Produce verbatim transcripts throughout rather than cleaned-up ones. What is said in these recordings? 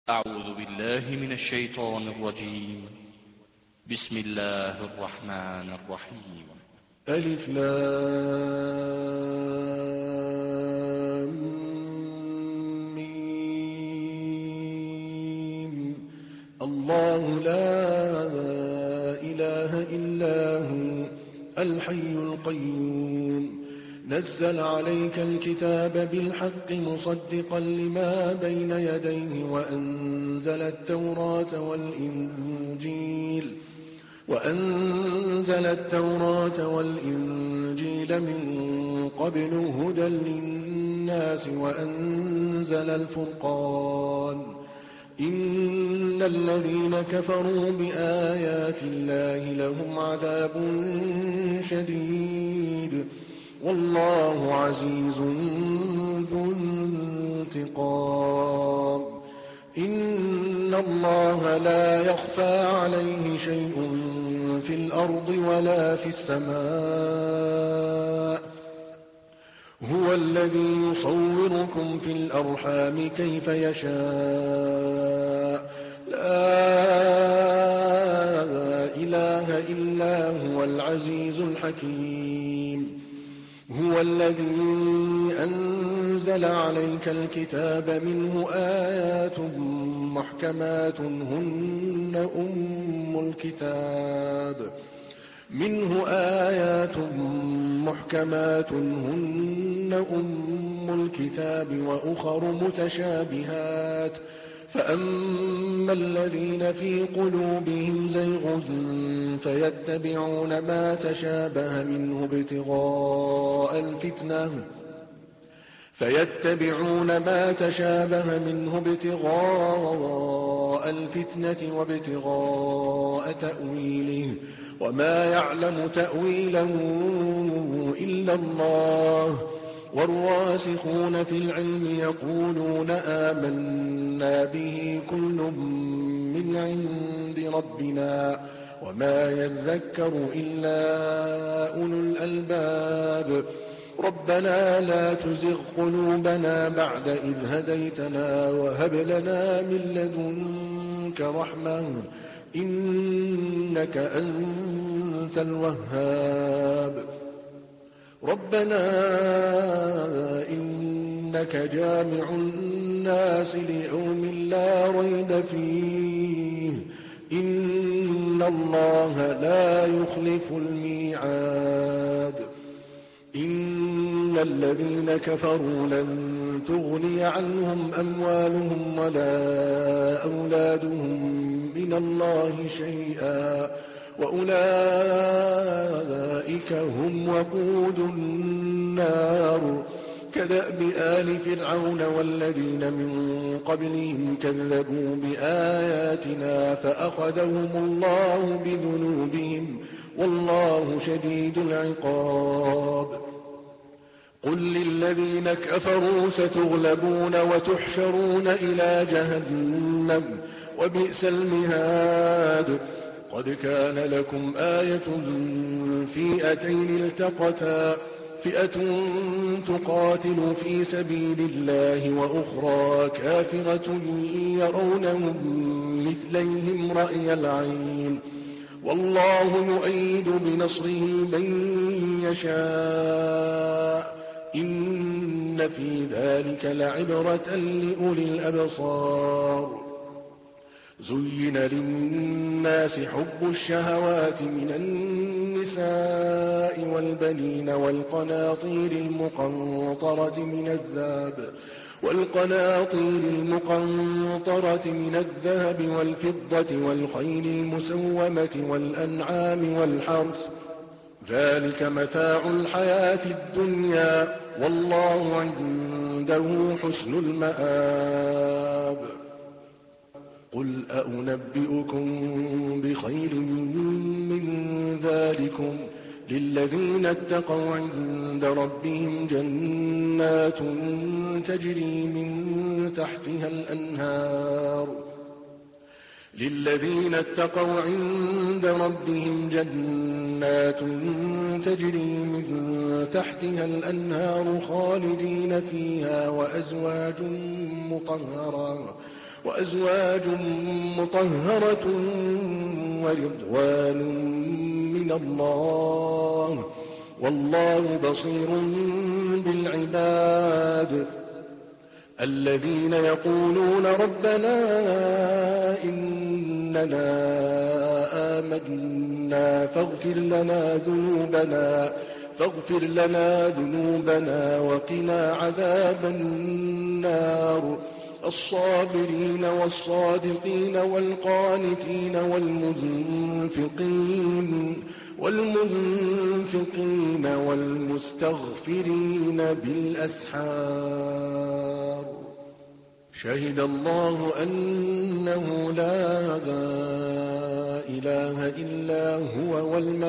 أعوذ بالله من الشيطان الرجيم. بسم الله الرحمن الرحيم. ألف لام ميم. الله لا إله إلا هو الحي القيوم نزل عليك الكتاب بالحق مصدقا لما بين يديه وأنزل التوراة والإنجيل وأنزل التوراة والإنجيل من قبل هدى للناس وأنزل الفرقان إن الذين كفروا بآيات الله لهم عذاب شديد والله عزيز ذو انتقام. إن الله لا يخفى عليه شيء في الأرض ولا في السماء هو الذي يصوركم في الأرحام كيف يشاء لا إله إلا هو العزيز الحكيم. هو الذي أنزل عليك الكتاب منه آيات محكمات هن أم الكتاب منه آيات محكمات هن أم الكتاب وأخر متشابهات فأما الذين في قلوبهم زيغ فيتبعون ما تشابه منه ابتغاء الفتنة فيتبعون ما تشابه منه ابتغاء الفتنة وابتغاء تأويله وما يعلم تأويله إلا الله والراسخون في العلم يقولون آمنا به كل من عند ربنا وما يذكر إلا أولو الألباب. ربنا لا تزغ قلوبنا بعد إذ هديتنا وهب لنا من لدنك رحمة إنك أنت الوهاب. ربنا إنك جامع الناس ليوم لا ريب فيه إن الله لا يخلف الميعاد. إن الذين كفروا لن تغني عنهم أموالهم ولا أولادهم من الله شيئا وأولئك هم وقود النار كدأب آل فرعون والذين من قبلهم كذبوا بآياتنا فأخذهم الله بذنوبهم والله شديد العقاب. قل للذين كفروا ستغلبون وتحشرون إلى جهنم وبئس المهاد. قد كان لكم آية في فئتين التقتا فئة تقاتل في سبيل الله وأخرى كافرة يرونهم مثليهم رأي العين والله يؤيد بنصره من يشاء إن في ذلك لعبرة لأولي الأبصار. زين للناس حب الشهوات من النساء والبنين والقناطير المقنطرة من الذهب والقناطير المقنطرة من الذهب والفضة والخيل المسومة والأنعام والحرث ذلك متاع الحياة الدنيا والله عنده حسن المآب. قل أنبئكم بخير من ذلكم للذين اتقوا عند ربهم جنات تجري من تحتها الأنهار للذين اتقوا عند ربهم جنات تجري من تحتها الأنهار خالدين فيها وأزواج مطهرة وأزواج مطهرة ورضوان من الله والله بصير بالعباد الذين يقولون ربنا إننا آمنا فاغفر لنا ذنوبنا فاغفر لنا ذنوبنا وقنا عذاب النار الصابرين والصادقين والقانتين والمنفقين والمنفقين والمستغفرين بالأسحار شهد الله أنه لا إله إلا هو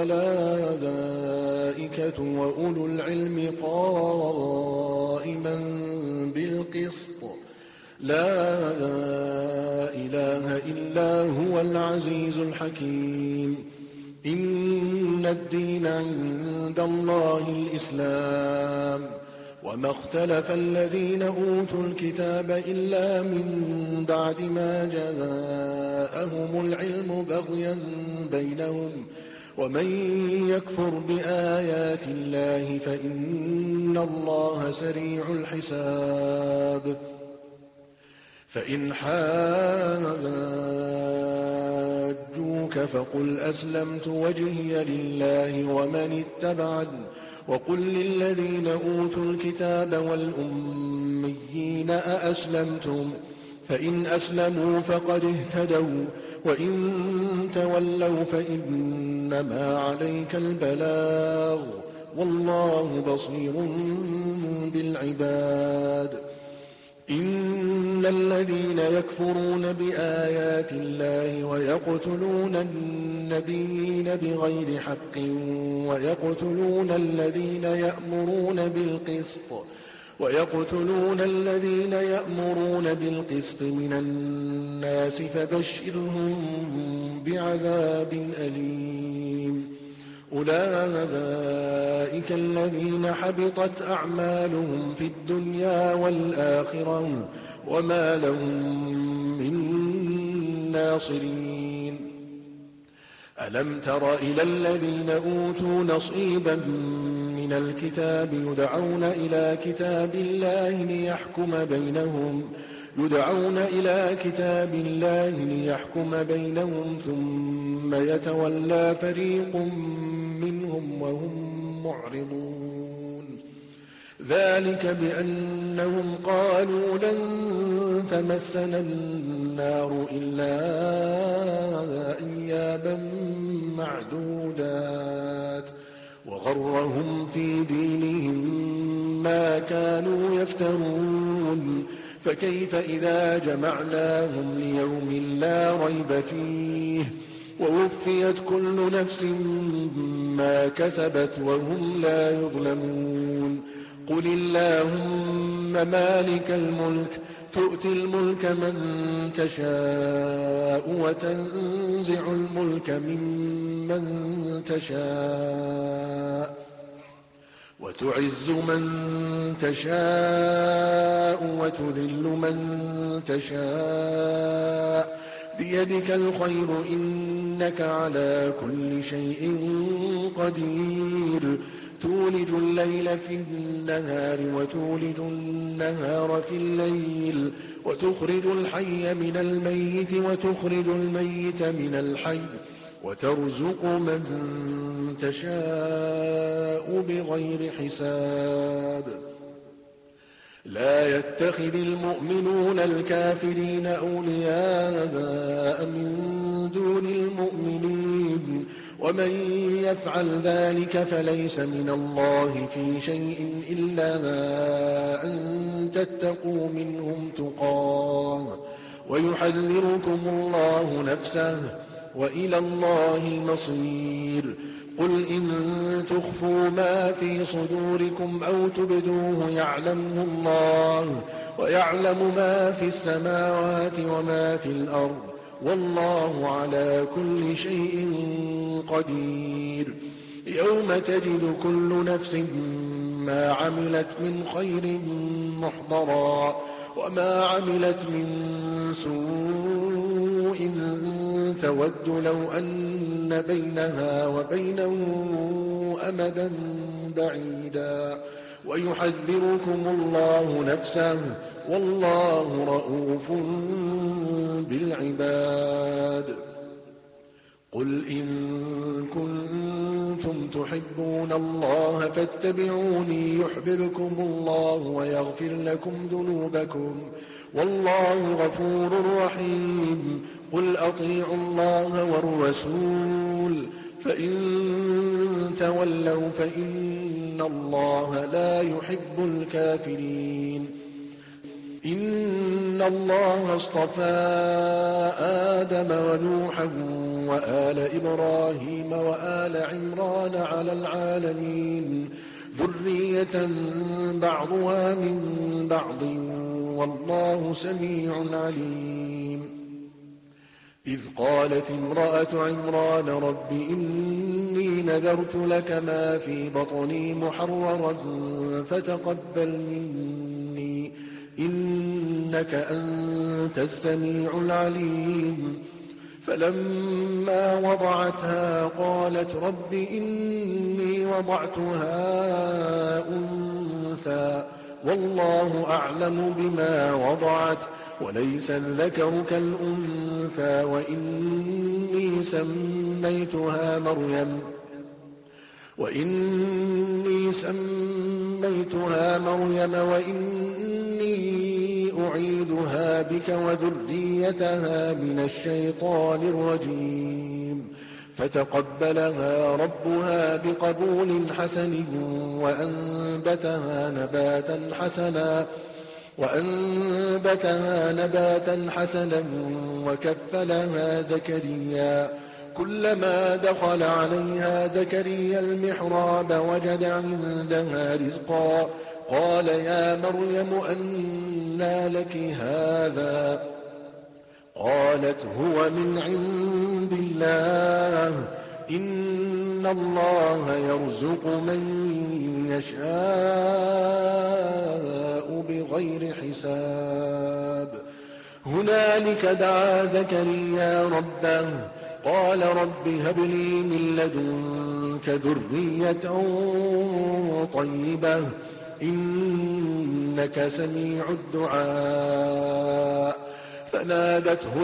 والملائكة وأولو العلم قائما بالقسط لا إله إلا هو العزيز الحكيم إن الدين عند الله الإسلام وما اختلف الذين أوتوا الكتاب إلا من بعد ما جاءهم العلم بغيا بينهم ومن يكفر بآيات الله فإن الله سريع الحساب فإن حاجوك فقل أسلمت وجهي لله ومن اتبعني وقل للذين أوتوا الكتاب والأميين أأسلمتم فإن أسلموا فقد اهتدوا وإن تولوا فإنما عليك البلاغ والله بصير بالعباد إن الذين يكفرون بآيات الله ويقتلون النبيين بغير حق ويقتلون الذين يأمرون بالقسط ويقتلون الذين يأمرون بالقسط من الناس فبشرهم بعذاب أليم أولئك الذين حبطت أعمالهم في الدنيا والآخرة وما لهم من ناصرين ألم تر إلى الذين أوتوا نصيبا من الكتاب يدعون إلى كتاب الله ليحكم بينهم يدعون إلى كتاب الله ليحكم بينهم ثم يتولى فريق منهم وهم معرضون ذلك بأنهم قالوا لن تمسنا النار إلا أياما معدودات وغرهم في دينهم ما كانوا يفترون فكيف إذا جمعناهم ليوم لا ريب فيه ووفيت كل نفس ما كسبت وهم لا يظلمون قل اللهم مالك الملك تؤتي الملك من تشاء وتنزع الملك ممن تشاء وتعز من تشاء وتذل من تشاء بيدك الخير إنك على كل شيء قدير تولج الليل في النهار وتولج النهار في الليل وتخرج الحي من الميت وتخرج الميت من الحي وترزق من تشاء بغير حساب لا يتخذ المؤمنون الكافرين أولياء من دون المؤمنين ومن يفعل ذلك فليس من الله في شيء إلا أن تتقوا منهم تقاه ويحذركم الله نفسه وإلى الله المصير قل إن تخفوا ما في صدوركم أو تبدوه يعلمه الله ويعلم ما في السماوات وما في الأرض والله على كل شيء قدير يوم تجد كل نفس ما عملت من خير محضرا وما عملت من سوء تود لو أن بينها وبينه أمدا بعيدا ويحذركم الله نفسه والله رءوف بالعباد. قل إن كنتم تحبون الله فاتبعوني يحببكم الله ويغفر لكم ذنوبكم والله غفور رحيم. قل أطيعوا الله والرسول فإن تولوا فإن الله لا يحب الكافرين. إن الله اصطفى آدم ونوحا وآل إبراهيم وآل عمران على العالمين ذرية بعضها من بعض والله سميع عليم. إذ قالت امرأة عمران رب إني نذرت لك ما في بطني محررا فتقبل مني إنك أنت السميع العليم. فلما وضعتها قالت رب إني وضعتها أنثى والله أعلم بما وضعت وليس الذكر كالأنثى وإني سميتها مريم وإني سميتها مريم وإني أعيدها بك وذريتها من الشيطان الرجيم. فتقبلها ربها بقبول حسن وأنبتها نباتا حسنا وأنبتها نباتا حسنا وكفلها زكريا. كلما دخل عليها زكريا المحراب وجد عندها رزقا قال يا مريم أنى لك هذا قالت هو من عند الله إن الله يرزق من يشاء بغير حساب. هنالك دعا زكريا ربه قال رب هب لي من لدنك ذرية طيبة إنك سميع الدعاء. فنادته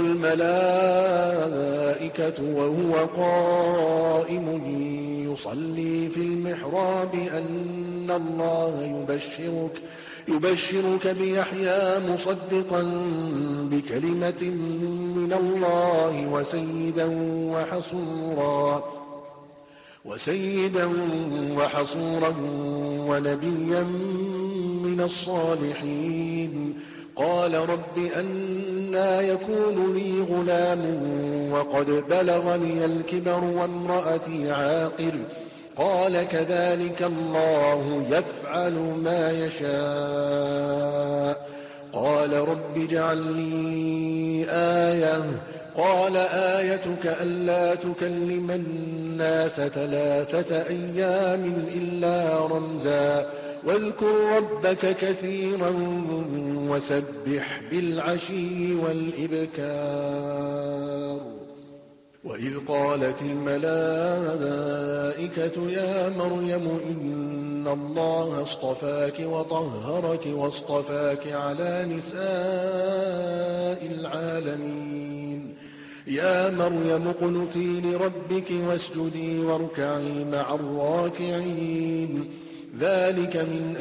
الملائكة وهو قائم يصلي في المحراب أن الله يبشرك يبشرك بيحيى مصدقا بكلمة من الله وسيدا وحصورا وسيدا وحصورا ونبيا من الصالحين. قال رب أنى يكون لي غلام وقد بلغني الكبر وامرأتي عاقر قال كذلك الله يفعل ما يشاء. قال رب اجعل لي آية قال آيتك ألا تكلم الناس ثلاثة أيام إلا رمزا واذكر ربك كثيرا وسبح بالعشي والإبكار. وإذ قالت الملائكة يا مريم إن الله اصطفاك وطهرك واصطفاك على نساء العالمين. يا مريم اقنتي لربك واسجدي واركعي مع الراكعين. ذلك من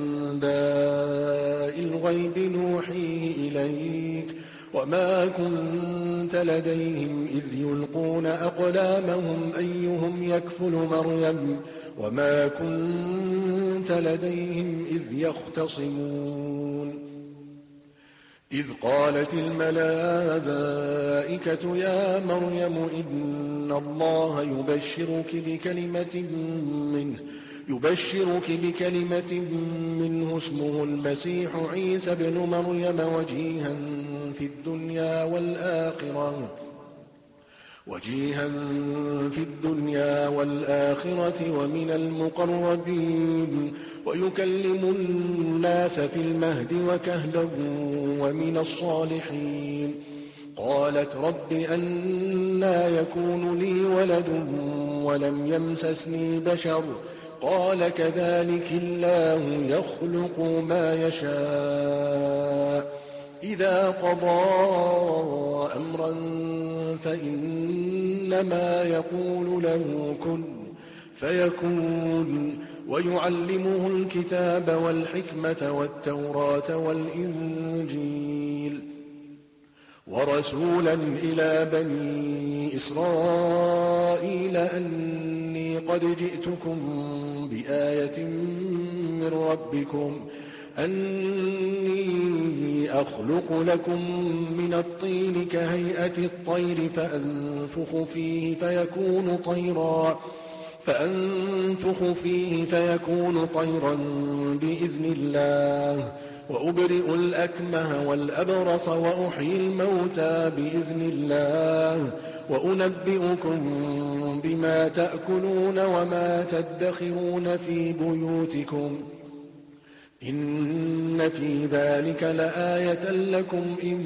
أنباء الغيب نوحيه إليك وما كنت لديهم إذ يلقون أقلامهم أيهم يكفل مريم وما كنت لديهم إذ يختصمون. إذ قالت الملائكة يا مريم إن الله يبشرك بكلمة منه يبشرك بكلمة منه اسمه المسيح عيسى ابن مريم وجيها في الدنيا والآخرة وجيها في الدنيا والآخرة ومن المقربين ويكلم الناس في المهد وكهلا ومن الصالحين. قالت رب أنى يكون لي ولد ولم يمسسني بشر قال كذلك الله يخلق ما يشاء إذا قضى أمرا فإنما يقول له كن فيكون. ويعلمه الكتاب والحكمة والتوراة والإنجيل ورسولا إلى بني إسرائيل أني قد جئتكم بآية من ربكم أني أخلق لكم من الطين كهيئة الطير فأنفخ فيه فيكون طيرا فأنفخ فيه فيكون طيرا بإذن الله وأبرئ الأكمه والأبرص وأحيي الموتى بإذن الله وأنبئكم بما تأكلون وما تدخرون في بيوتكم إن في ذلك لآية لكم إن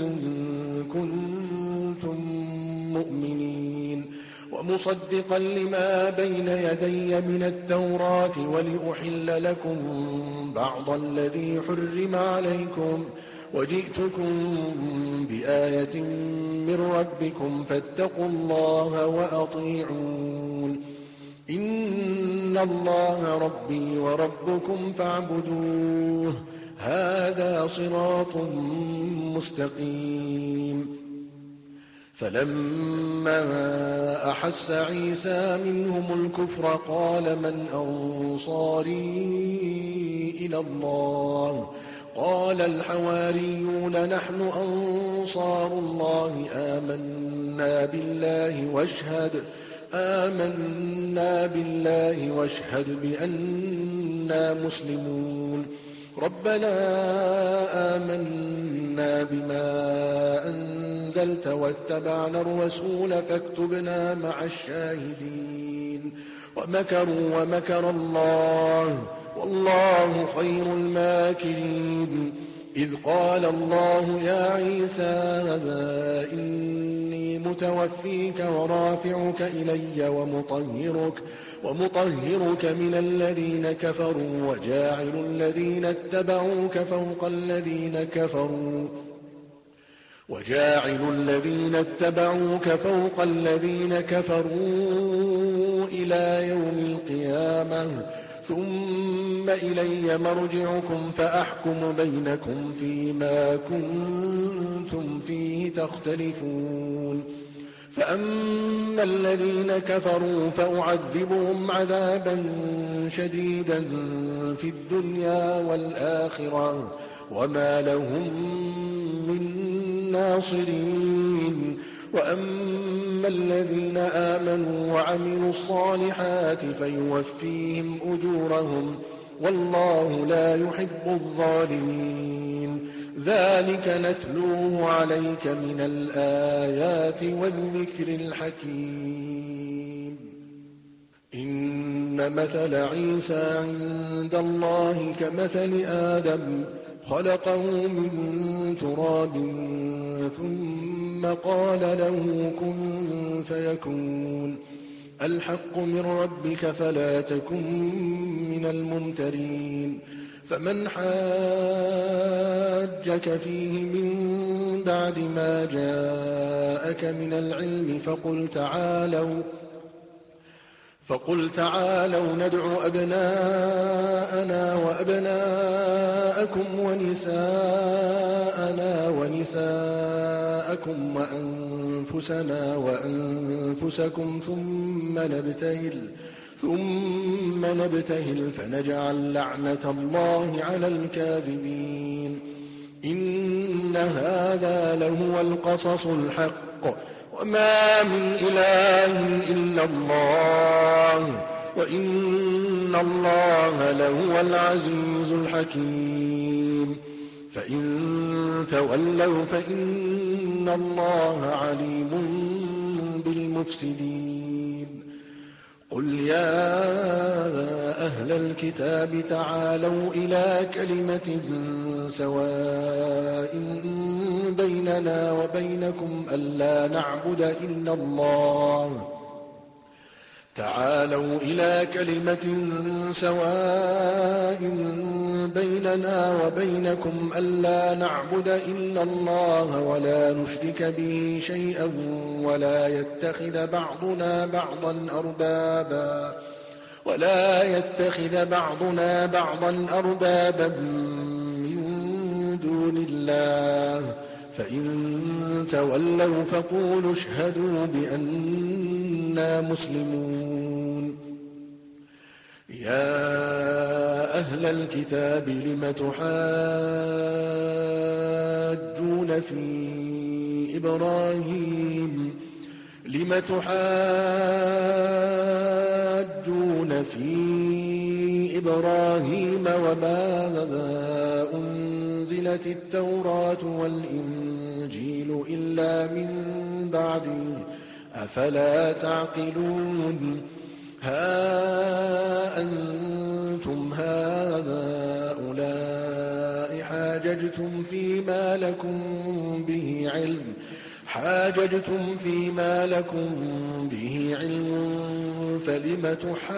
كنتم مؤمنين. ومصدقا لما بين يدي من التوراة ولأحل لكم بعض الذي حرم عليكم وجئتكم بآية من ربكم فاتقوا الله وأطيعون. إن الله ربي وربكم فاعبدوه هذا صراط مستقيم. فلما أحس عيسى منهم الكفر قال من أنصاري إلى الله قال الحواريون نحن أنصار الله آمنا بالله واشهد آمنا بالله واشهد بأننا مسلمون. ربنا آمنا بما أنزلت واتبعنا الرسول فاكتبنا مع الشاهدين. ومكروا ومكر الله والله خير الماكرين. إذ قال الله يا عيسى إني متوفيك ورافعك إلي ومطهرك, ومطهرك من الذين كفروا وجاعل الذين اتبعوك فوق الذين كفروا وجاعل الذين اتبعوك فوق الذين كفروا إلى يوم القيامة ثم إلي مرجعكم فأحكم بينكم فيما كنتم فيه تختلفون. فأما الذين كفروا فأعذبهم عذابا شديدا في الدنيا والآخرة وما لهم من ناصرين. وأما الذين آمنوا وعملوا الصالحات فيوفيهم أجورهم والله لا يحب الظالمين. ذلك نتلوه عليك من الآيات والذكر الحكيم. إن مثل عيسى عند الله كمثل آدم خلقه من تراب ثم قال له كن فيكون. الحق من ربك فلا تكن من الممترين. فمن حاجك فيه من بعد ما جاءك من العلم فقل تعالوا فقل تعالوا ندع أبناءنا وأبناءكم ونساءنا ونساءكم وأنفسنا وأنفسكم ثم نبتهل ثم نبتهل فنجعل لعنة الله على الكاذبين. إن هذا لهو القصص الحق وما من إله إلا الله وإن الله لهو العزيز الحكيم. فإن تولوا فإن الله عليم بالمفسدين قل يا أهل الكتاب تعالوا إلى كلمة سواء بيننا وبينكم ألا نعبد إلا الله تعالوا إلى كلمة سواء بيننا وبينكم ألا نعبد إلا الله ولا نشرك به شيئا ولا يتخذ بعضنا بعضا أربابا ولا يتخذ بعضنا بعضا أربابا من دون الله فإن تولوا فقولوا اشهدوا بأننا مسلمون يا أهل الكتاب لم تحاجون في إبراهيم لم تحاجون في إبراهيم وما أنزلت التوراة والإنجيل إلا من بعده أفلا تعقلون ها أنتم هؤلاء حاججتم فيما لكم به علم حاججتم فيما لكم به علم فلم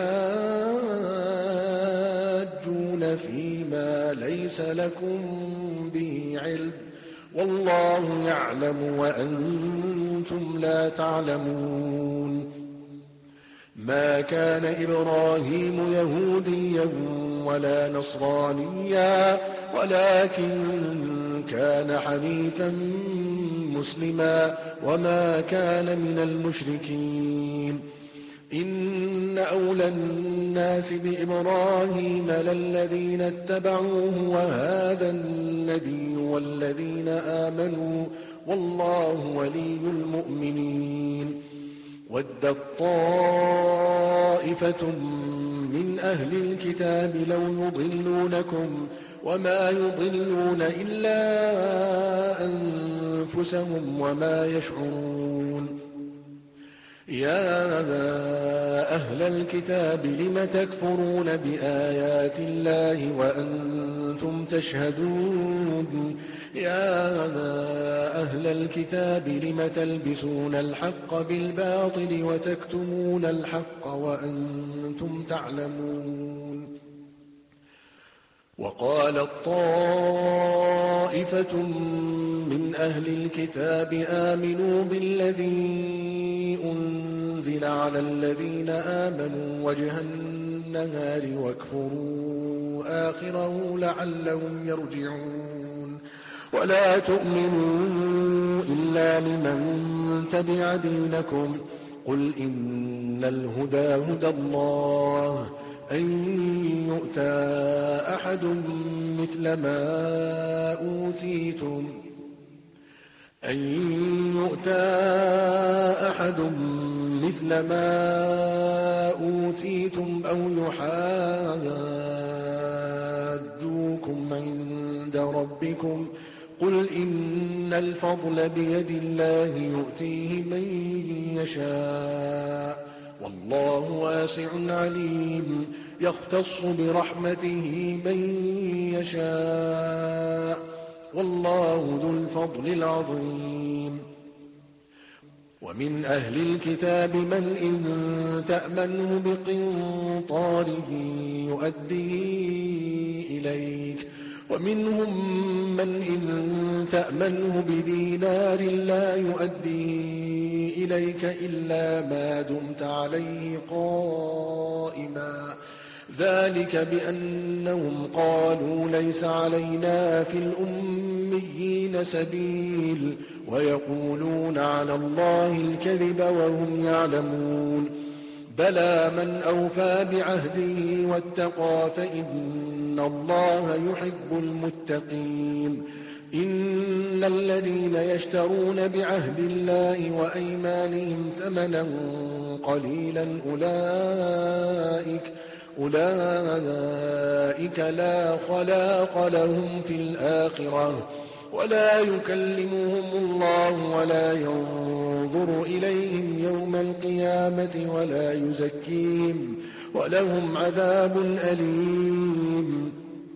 تحاجون فيما ليس لكم به علم والله يعلم وأنتم لا تعلمون ما كان إبراهيم يهوديا ولا نصرانيا ولكن كان حنيفا مسلما وما كان من المشركين إن أولى الناس بإبراهيم للذين اتبعوه وهذا النبي والذين آمنوا والله ولي المؤمنين ودت طائفة من أهل الكتاب لو يضلونكم وما يضلون إلا أنفسهم وما يشعرون يا أهل الكتاب لم تكفرون بآيات الله وأنتم تشهدون يا أهل الكتاب لم تلبسون الحق بالباطل وتكتمون الحق وأنتم تعلمون وقالت طائفة من أهل الكتاب آمنوا بالذي أنزل على الذين آمنوا وجه النهار واكفروا آخره لعلهم يرجعون ولا تؤمنوا إلا لمن تبع دينكم قل إن الهدى هدى الله أن يؤتى أحد مثل ما أوتيتم أن يؤتى أحد مثل ما أوتيتم أو يحاجوكم عند ربكم قل إن الفضل بيد الله يؤتيه من يشاء والله واسع عليم يختص برحمته من يشاء والله ذو الفضل العظيم ومن أهل الكتاب من إن تأمنه بقنطار يؤديه إليك ومنهم من إن تأمنه بدينار لا يؤديه إليك إلا ما دمت عليه قائما ذلك بأنهم قالوا ليس علينا في الأميين سبيل ويقولون على الله الكذب وهم يعلمون بلى من أوفى بعهده واتقى فإن الله يحب المتقين إن الذين يشترون بعهد الله وأيمانهم ثمنا قليلا أولئك أولئك لا خلاق لهم في الآخرة ولا يكلمهم الله ولا ينظر إليهم يوم القيامة ولا يزكيهم ولهم عذاب أليم.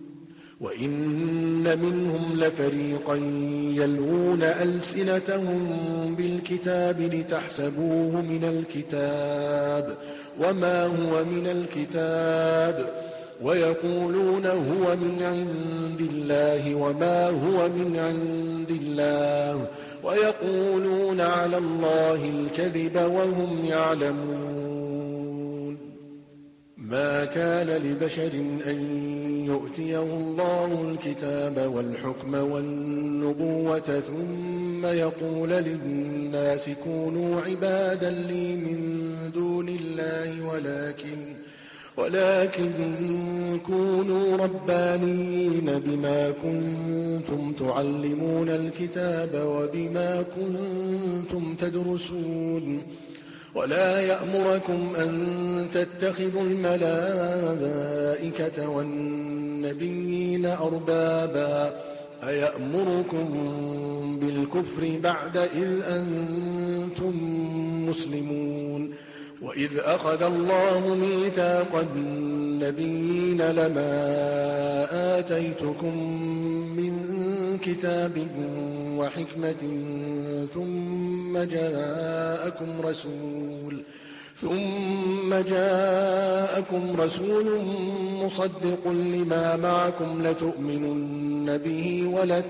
وإن منهم لفريقا يلوون ألسنتهم بالكتاب لتحسبوه من الكتاب وما هو من الكتاب ويقولون هو من عند الله وما هو من عند الله ويقولون على الله الكذب وهم يعلمون. ما كان لبشر أن يؤتيه الله الكتاب والحكم والنبوة ثم يقول للناس كونوا عبادا لي من دون الله ولكن ولكن كونوا ربانيين بما كنتم تعلمون الكتاب وبما كنتم تدرسون ولا يأمركم أن تتخذوا الملائكة والنبيين أربابا أيأمركم بالكفر بعد إذ أنتم مسلمون. وإذ أخذ الله ميثاق النبيين لما آتيتكم من كتاب وحكمة ثم جاءكم رسول ثم جاءكم رسول مصدق لما معكم لتؤمنن به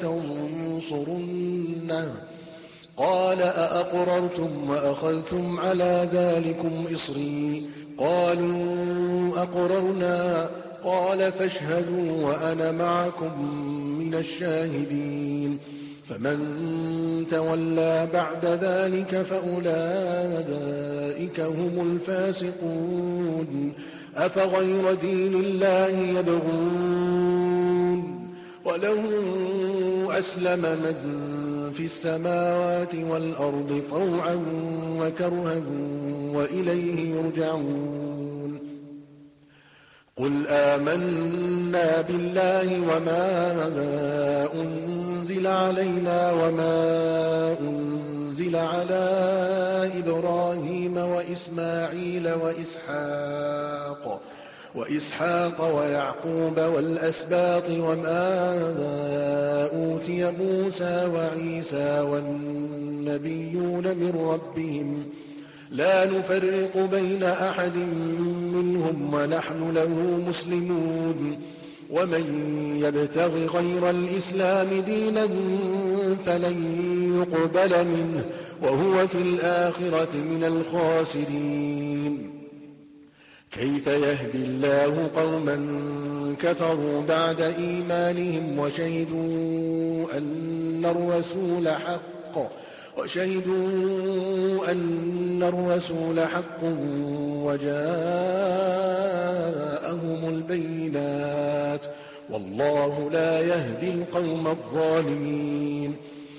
ولتنصرنه قال أأقررتم وأخذتم على ذلكم إصري قالوا أقررنا قال فاشهدوا وأنا معكم من الشاهدين. فمن تولى بعد ذلك فأولئك هم الفاسقون. أفغير دين الله يبغون وله أسلم من في السماوات والأرض طوعا وكرها وإليه يرجعون. قل آمنا بالله وما أنزل علينا وما أنزل على إبراهيم وإسماعيل وإسحاق وإسحاق ويعقوب والأسباط وما أوتي موسى وعيسى والنبيون من ربهم لا نفرق بين أحد منهم ونحن له مسلمون. ومن يبتغ غير الإسلام دينا فلن يقبل منه وهو في الآخرة من الخاسرين. كيف يهدي الله قوما كفروا بعد إيمانهم وشهدوا أن الرسول حق وشهدوا أن الرسول حق وجاءهم البينات والله لا يهدي القوم الظالمين.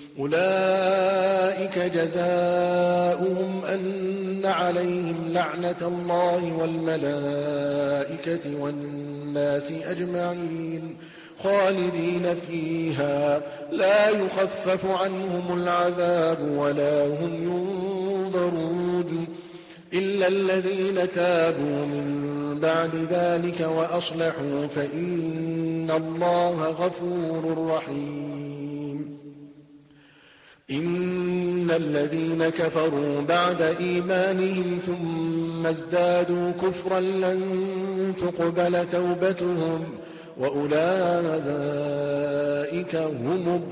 أولئك جزاؤهم أن عليهم لعنة الله والملائكة والناس أجمعين خالدين فيها لا يخفف عنهم العذاب ولا هم ينظرون إلا الذين تابوا من بعد ذلك وأصلحوا فإن الله غفور رحيم. إن الذين كفروا بعد إيمانهم ثم ازدادوا كفرا لن تقبل توبتهم وأولئك هم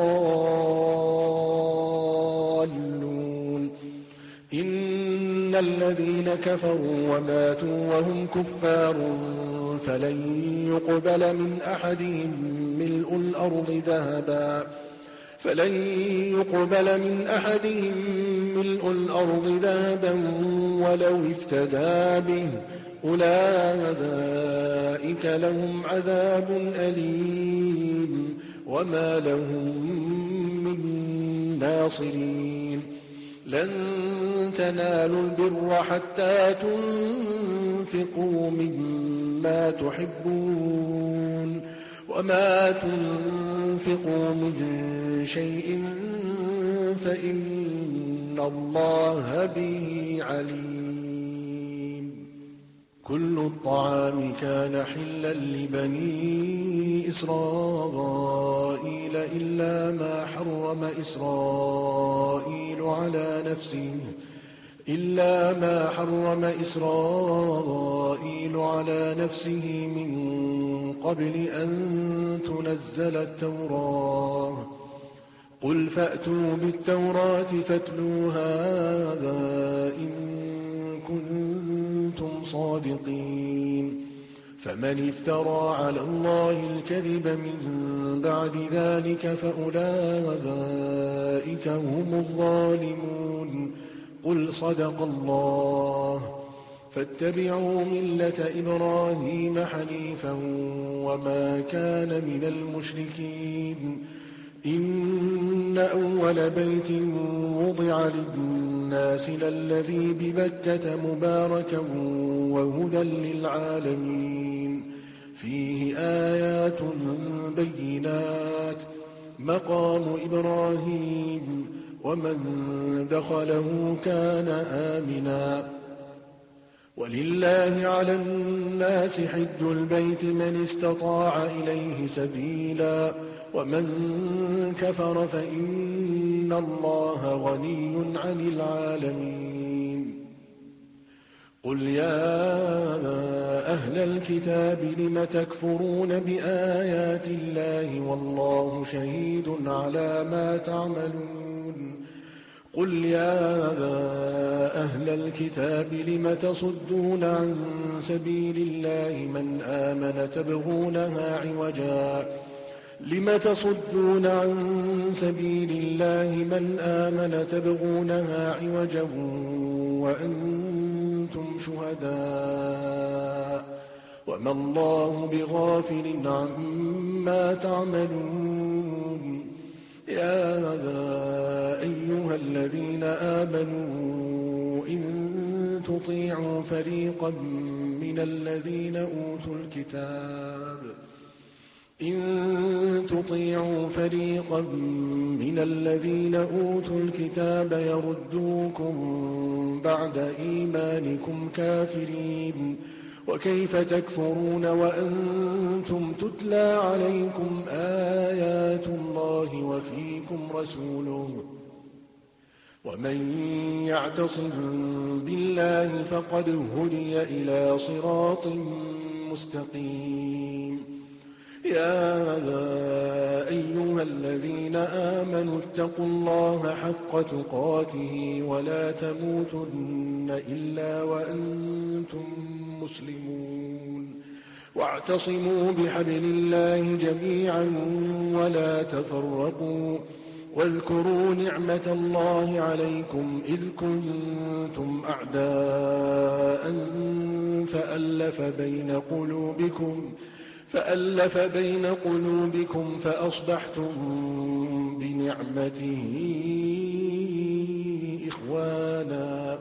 الضالون. إن الذين كفروا وماتوا وهم كفار فلن يقبل من أحدهم ملء الأرض ذهبا فلن يقبل من أحدهم ملء الأرض ذهبا ولو افتدى به أولئك لهم عذاب أليم وما لهم من ناصرين. لن تنالوا البر حتى تنفقوا مما تحبون وما تنفقوا من شيء فإن الله به عليم. كل الطعام كان حلا لبني إسرائيل إلا ما حرم إسرائيل على نفسه إلا ما حرم إسرائيل على نفسه من قبل أن تنزل التوراة. قل فأتوا بالتوراة فاتلوها إن كنتم صادقين. فمن افترى على الله الكذب من بعد ذلك فأولئك هم الظالمون. قل صدق الله. فاتبعوا ملة إبراهيم حنيفا وما كان من المشركين. إن أول بيت وضع للناس للذي ببكة مباركا وهدى للعالمين. فيه آيات بينات مقام إبراهيم ومن دخله كان آمنا. ولله على الناس حج البيت من استطاع إليه سبيلا ومن كفر فإن الله غني عن العالمين. قل يا أهل الكتاب لم تكفرون بآيات الله والله شهيد على ما تعملون. قل يا أهل الكتاب لم تصدون عن سبيل الله من آمن تبغونها عوجا لم تصدون عن سبيل الله من آمن تبغونها عوجا وأنتم شهداء وما الله بغافل عما تعملون. يا أيها الذين آمنوا إن تطيعوا فريقا من الذين أوتوا الكتاب إن تطيعوا فريقا من الذين أوتوا الكتاب يردوكم بعد إيمانكم كافرين. وكيف تكفرون وأنتم تتلى عليكم آيات الله وفيكم رسوله. ومن يعتصم بالله فقد هدي إلى صراط مستقيم. يا أيها الذين آمنوا اتقوا الله حق تقاته ولا تموتن إلا وأنتم مسلمون. واعتصموا بحبل الله جميعا ولا تفرقوا. واذكروا نعمة الله عليكم إذ كنتم أعداء فألف بين قلوبكم فألف بين قلوبكم فأصبحتم بنعمته إخوانا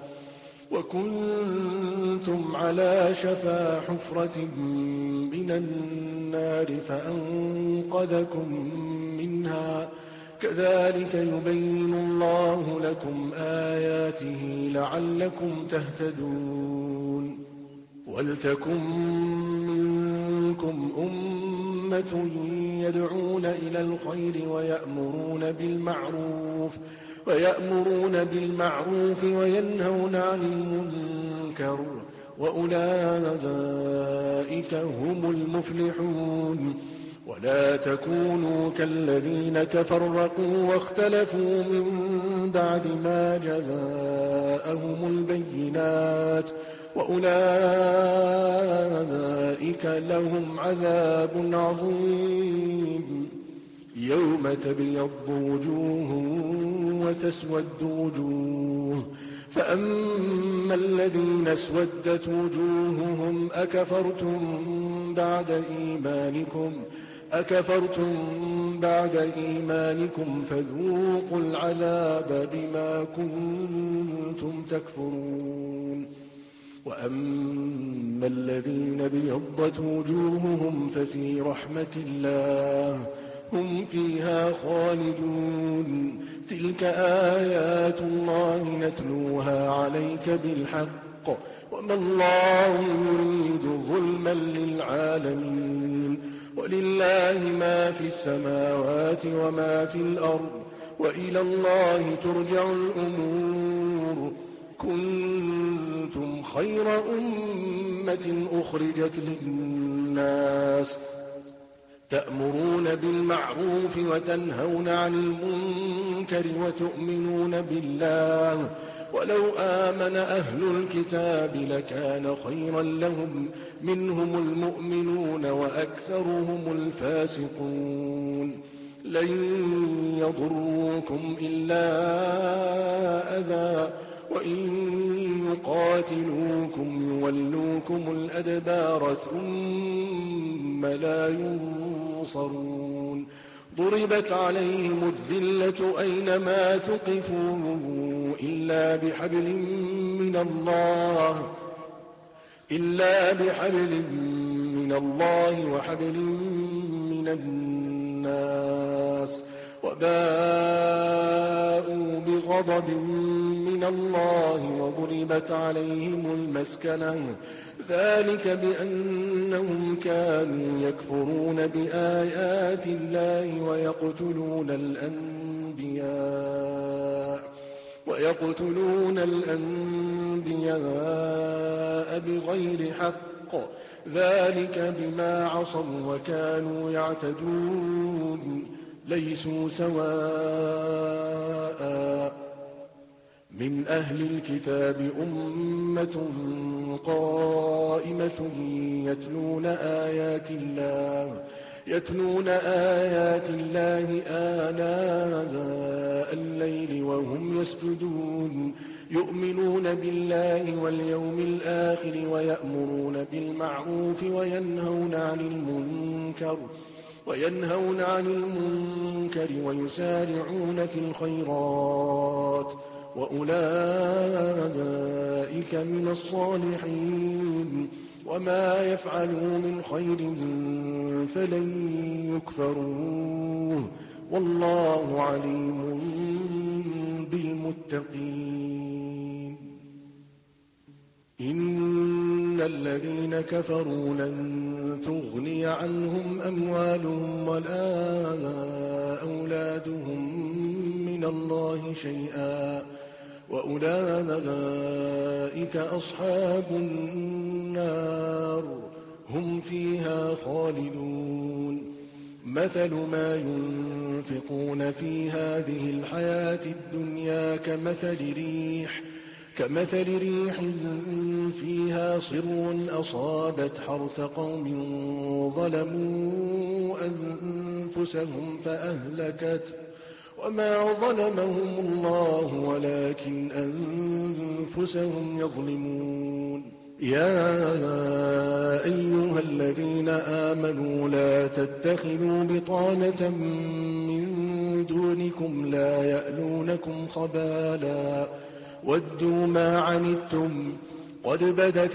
وكنتم على شفا حفرة من النار فأنقذكم منها. كذلك يبين الله لكم آياته لعلكم تهتدون. ولتكن منكم أمة يدعون إلى الخير ويأمرون بالمعروف ويأمرون بالمعروف وينهون عن المنكر وأولئك هم المفلحون. ولا تكونوا كالذين تفرقوا واختلفوا من بعد ما جاءهم البينات وأولئك لهم عذاب عظيم. يوم تبيض وجوه وتسود وجوه فأما الذين اسودت وجوههم أكفرتم بعد إيمانكم أكفرتم بعد إيمانكم فذوقوا العذاب بما كنتم تكفرون وأما الذين ابيضت وجوههم ففي رحمة الله هم فيها خالدون تلك آيات الله نتلوها عليك بالحق وما الله يريد ظلما للعالمين ولله ما في السماوات وما في الأرض وإلى الله ترجع الأمور كنتم خير أمة أخرجت للناس تأمرون بالمعروف وتنهون عن المنكر وتؤمنون بالله ولو آمن أهل الكتاب لكان خيرا لهم منهم المؤمنون وأكثرهم الفاسقون لن يضروكم إلا أذى وإن يقاتلوكم يولوكم الأدبار ثم لا ينصرون ضربت عليهم الذلة أينما ثقفوا إلا بحبل من الله إلا بحبل من الله وحبل من الناس وباءوا بغضب من الله وضربت عليهم المسكنة ذلك بأنهم كانوا يكفرون بآيات الله ويقتلون الأنبياء ويقتلون الأنبياء بغير حق ذلك بما عصوا وكانوا يعتدون ليسوا سواء من أهل الكتاب أمة قائمة يتلون آيات الله يتلون آيات الله آناء الليل وهم يسجدون يؤمنون بالله واليوم الآخر ويأمرون بالمعروف وينهون عن المنكر وينهون عن المنكر ويسارعون في الخيرات وأولئك من الصالحين وما يفعلوا من خير فلن يكفروه والله عليم بالمتقين إن الذين كفروا لن تغني عنهم أموالهم ولا أولادهم من الله شيئا وأولئك أصحاب النار هم فيها خالدون مثل ما ينفقون في هذه الحياة الدنيا كمثل ريح كمثل ريح فيها صر أصابت حرث قوم ظلموا أنفسهم فأهلكت وما ظلمهم الله ولكن أنفسهم يظلمون يا أيها الذين آمنوا لا تتخذوا بطانة من دونكم لا يألونكم خبالا ودوا ما عنتم قد بدت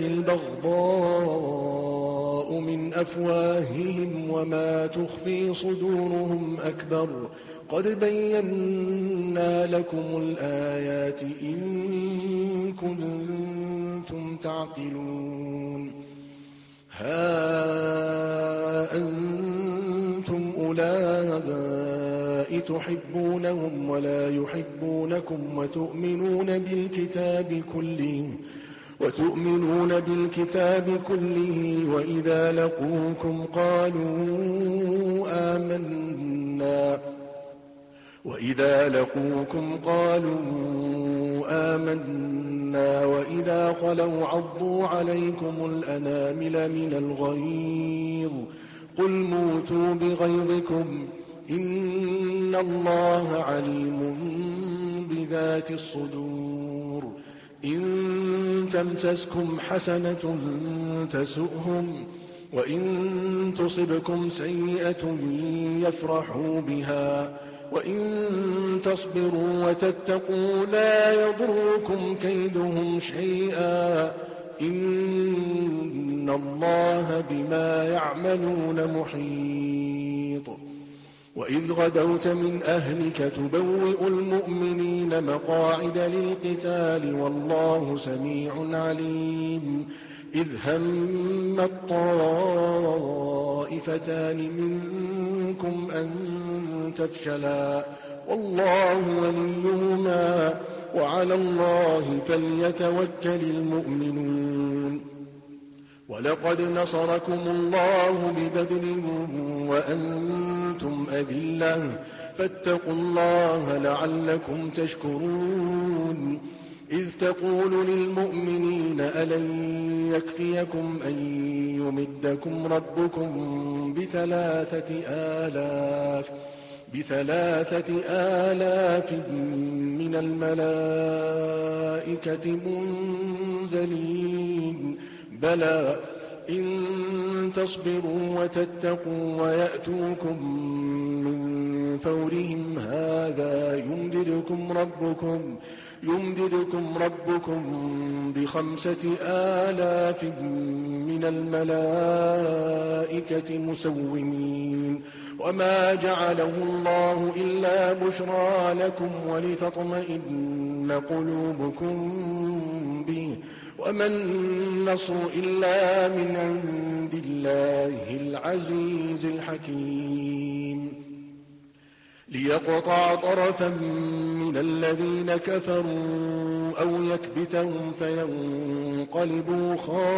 البغضاء من أفواههم وما تخفي صدورهم أكبر قد بينا لكم الآيات إن كنتم تعقلون ها أنتم أولئك تحبونهم ولا يحبونكم وتؤمنون بالكتاب كله وتؤمنون بالكتاب كله وإذا لقوكم قالوا آمنا وإذا لقوكم قالوا آمنا وإذا خلوا عضوا عليكم الأنامل من الغيظ قل موتوا بغيظكم إن الله عليم بذات الصدور إن تمسسكم حسنة تسؤهم وإن تصبكم سيئة يفرحوا بها وإن تصبروا وتتقوا لا يضركم كيدهم شيئا إن الله بما يعملون محيط. وإذ غدوت من أهلك تبوئ المؤمنين مقاعد للقتال والله سميع عليم. إذ هم الطائفتان منكم أن تفشلا والله وليهما وعلى الله فليتوكل المؤمنون. ولقد نصركم الله ببدر وأنتم أذلة فاتقوا الله لعلكم تشكرون. إذ تقول للمؤمنين ألن يكفيكم أن يمدكم ربكم بثلاثة آلاف بثلاثة آلاف من الملائكة منزلين بلى إن تصبروا وتتقوا ويأتوكم من فورهم هذا يمددكم ربكم يمددكم ربكم بخمسة آلاف من الملائكة مسومين. وما جعله الله إلا بشرى لكم ولتطمئن قلوبكم به وما النصر إلا من عند الله العزيز الحكيم. ليقطع طرفا من الذين كفروا أو يكبتهم فينقلبوا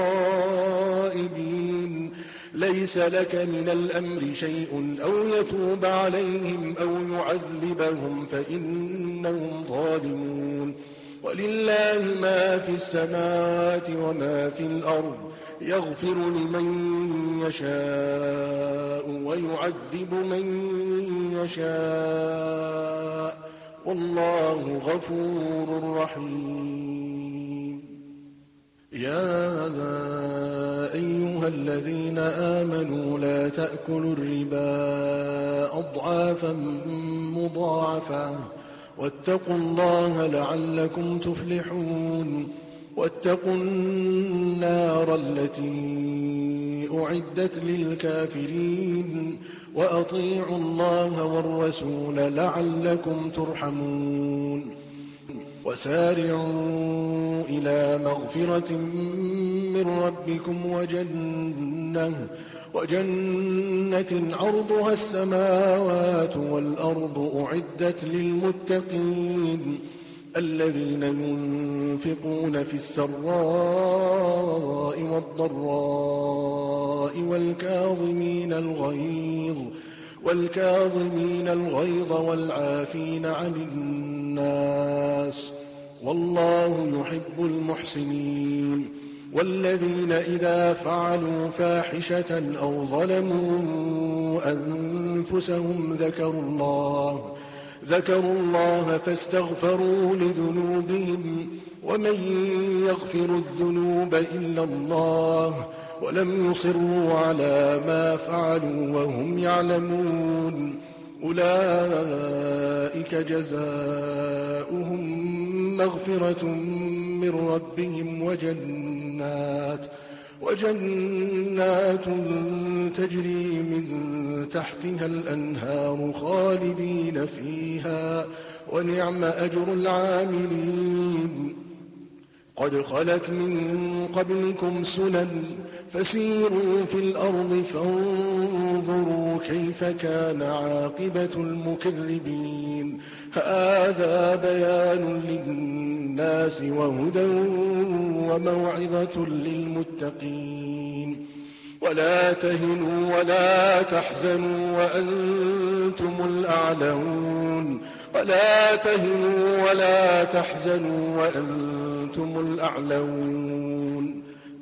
خائبين. ليس لك من الأمر شيء أو يتوب عليهم أو يعذبهم فإنهم ظالمون. ولله ما في السماوات وما في الأرض يغفر لمن يشاء ويعذب من يشاء والله غفور رحيم. يا أيها الذين آمنوا لا تأكلوا الربا أضعافا مضاعفة واتقوا الله لعلكم تفلحون. واتقوا النار التي أعدت للكافرين وأطيعوا الله والرسول لعلكم ترحمون. وسارعوا إلى مغفرة من ربكم وجنة وجنة عرضها السماوات والأرض أعدت للمتقين الذين ينفقون في السراء والضراء والكاظمين الغيظ والكاظمين الغيظ والعافين عن الناس والله يحب المحسنين. والذين إذا فعلوا فاحشة أو ظلموا أنفسهم ذكروا الله ذكروا الله فاستغفروا لذنوبهم ومن يغفر الذنوب إلا الله ولم يصروا على ما فعلوا وهم يعلمون أولئك جزاؤهم مغفرة من ربهم وجنات وجنات تجري من تحتها الأنهار خالدين فيها ونعم أجر العاملين. قد خلت من قبلكم سنن فسيروا في الأرض فانظروا كيف كان عاقبة المكذبين. هذا بيان للناس وهدى وموعظة للمتقين. ولا تهنوا ولا تحزنوا وأنتم الأعلون ولا تهنوا ولا تحزنوا وأنتم الأعلون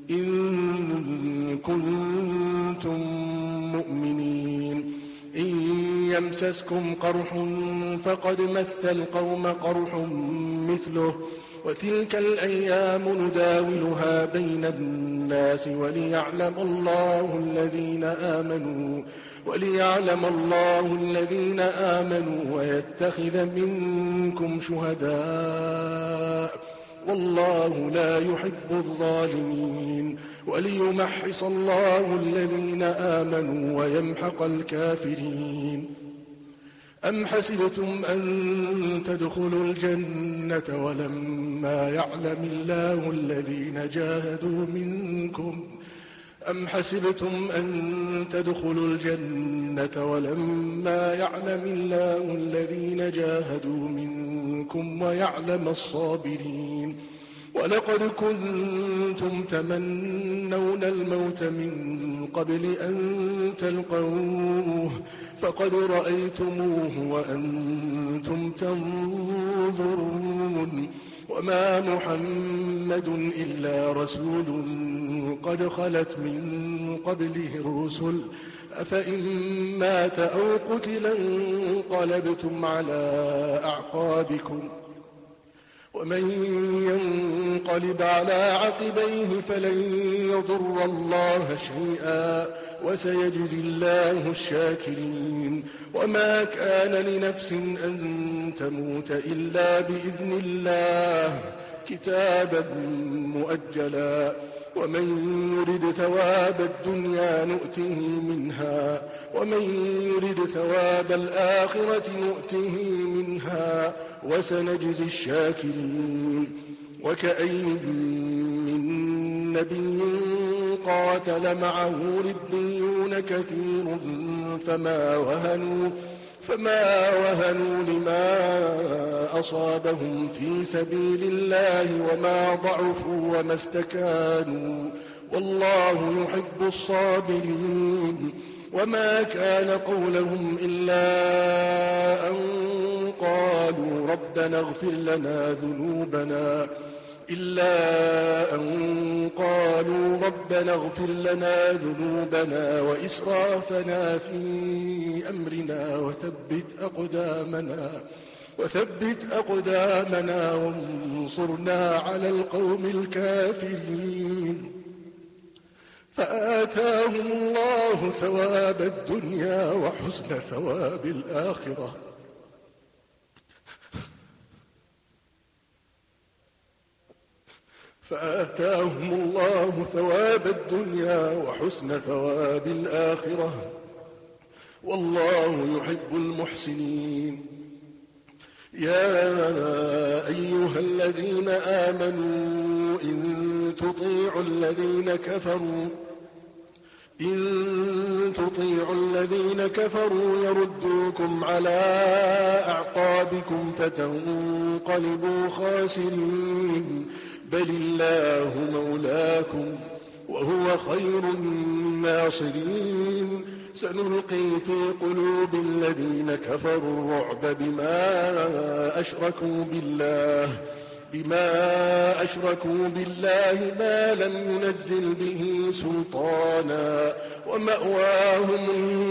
إن كنتم مؤمنين. إن يمسسكم قرح فقد مس القوم قرح مثله وتلك الأيام نداولها بين الناس وليعلم الله الذين آمنوا وليعلم الله الذين آمنوا ويتخذ منكم شهداء والله لا يحب الظالمين وليمحص الله الذين آمنوا ويمحق الكافرين. أم حسبتم أن تدخلوا الجنة ولما يعلم الله الذين جاهدوا منكم أم حسبتم أن تدخلوا الجنة ولما يعلم الله الذين جاهدوا منكم ويعلم الصابرين. ولقد كنتم تمنون الموت من قبل أن تلقوه فقد رأيتموه وأنتم تنظرون وما محمد إلا رسول قد خلت من قبله الرسل أفإن مات أو قتل انقلبتم على أعقابكم ومن ينقلب على عقبيه فلن يضر الله شيئا وسيجزي الله الشاكرين. وما كان لنفس أن تموت إلا بإذن الله كتابا مؤجلا ومن يرد ثواب الدنيا نؤته منها ومن يرد ثواب الآخرة نؤته منها وسنجزي الشاكرين. وكأين من نبي قاتل معه ربيون كثير فما وهنوا فما وهنوا لما أصابهم في سبيل الله وما ضعفوا وما استكانوا والله يحب الصابرين. وما كان قولهم إلا أن قالوا ربنا اغفر لنا ذنوبنا إلا أن قالوا ربنا اغفر لنا ذنوبنا وإسرافنا في أمرنا وثبت أقدامنا وثبت أقدامنا وانصرنا على القوم الكافرين. فآتاهم الله ثواب الدنيا وحسن ثواب الآخرة فآتاهم الله ثواب الدنيا وحسن ثواب الآخرة والله يحب المحسنين. يا أيها الذين آمنوا إن تطيعوا الذين كفروا إن تطيعوا الذين كفروا يردوكم على أعقابكم فتنقلبوا خاسرين بل الله مولاكم وهو خير الناصرين. سنلقي في قلوب الذين كفروا الرعب بما أشركوا بالله بما أشركوا بالله ما لم ينزل به سلطانا ومأواهم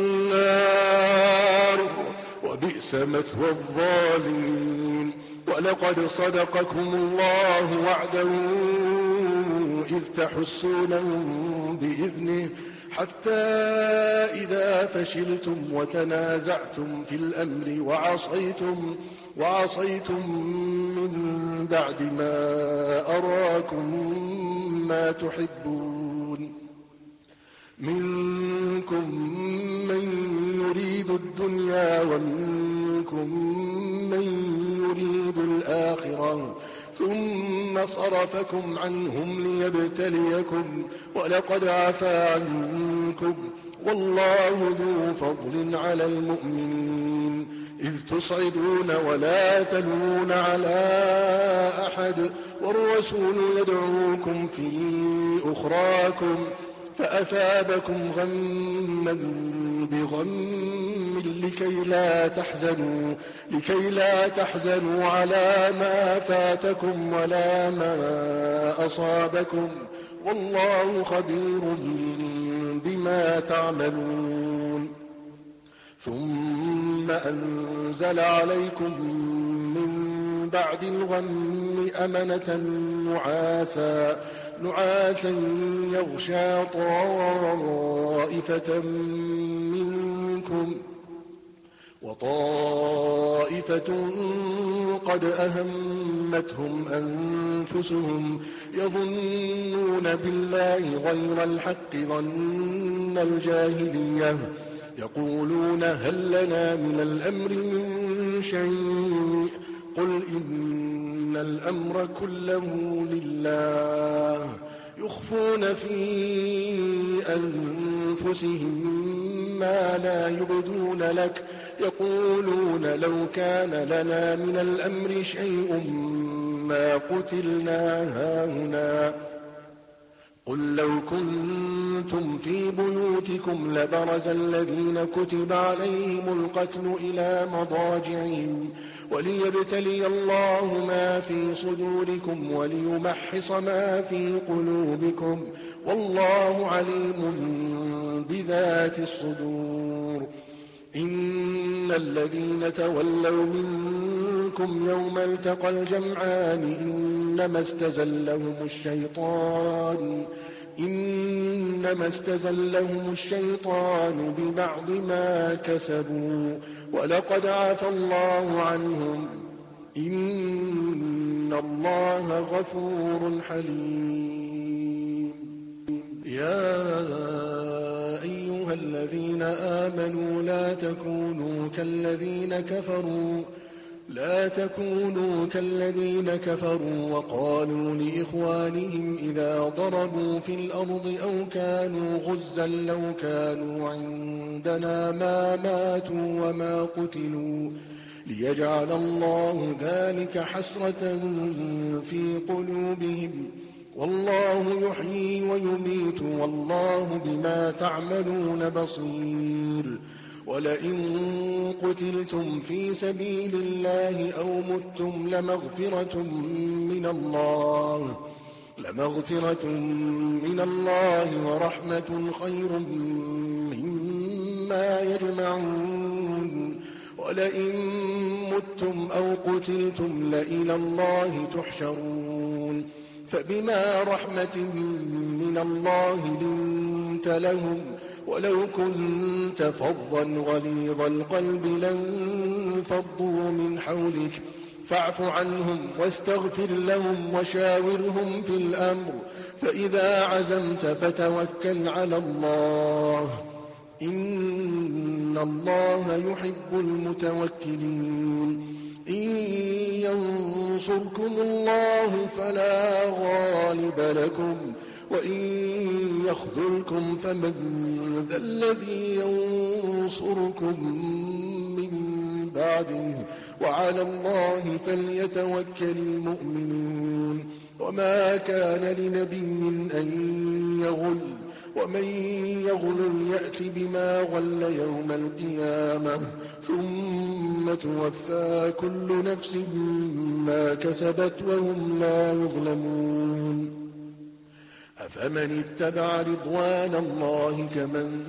النار وبئس مثوى الظالمين. ولقد صدقكم الله وعده إذ تحسونهم بإذنه حتى إذا فشلتم وتنازعتم في الأمر وعصيتم وعصيتم من بعد ما أراكم ما تحبون منكم من يريد الدنيا ومنكم من يريد الآخرة ثم صرفكم عنهم ليبتليكم ولقد عفا عنكم والله ذو فضل على المؤمنين إذ تصعدون ولا تلون على أحد والرسول يدعوكم في أخراكم فأثابكم غما بغم لكي لا تحزنوا لكي لا تحزنوا على ما فاتكم ولا ما أصابكم والله خبير بما تعملون. ثم أنزل عليكم من بعد الغم أمنة نعاسا نعاسا يغشى طائفة منكم وطائفة قد أهمتهم أنفسهم يظنون بالله غير الحق ظن الجاهلية يقولون هل لنا من الأمر من شيء قل إن الأمر كله لله يخفون في أنفسهم ما لا يبدون لك يقولون لو كان لنا من الأمر شيء ما قتلنا هاهنا قل لو كنتم في بيوتكم لبرز الذين كتب عليهم القتل إلى مضاجعهم وليبتلي الله ما في صدوركم وليمحص ما في قلوبكم والله عليم بذات الصدور إن الذين تولوا منكم يوم التقى الجمعان إنما استزلهم الشيطان إنما استزلهم الشيطان ببعض ما كسبوا ولقد عفى الله عنهم إن الله غفور حليم يا أيها الذين آمنوا لا تكونوا كالذين كفروا لا تكونوا كالذين كفروا وقالوا لإخوانهم إذا ضربوا في الأرض أو كانوا غزا لو كانوا عندنا ما ماتوا وما قتلوا ليجعل الله ذلك حسرة في قلوبهم والله يحيي ويميت والله بما تعملون بصير ولئن قتلتم في سبيل الله أو متم لمغفرة من الله لمغفرة من الله ورحمة خير مما يجمعون ولئن متم أو قتلتم لإلى الله تحشرون فبما رحمة من الله لنت لهم ولو كنت فظا غليظ القلب لانفضوا من حولك فاعف عنهم واستغفر لهم وشاورهم في الأمر فإذا عزمت فتوكل على الله إن الله يحب المتوكلين إن ينصركم الله فلا غالب لكم وإن يخذلكم فمن ذا الذي ينصركم من بعده وعلى الله فليتوكل المؤمنون وما كان لنبي أن يغل ومن يغل يأت بما غل يوم القيامة ثم توفى كل نفس ما كسبت وهم لا يظلمون أفمن اتبع رضوان الله كمن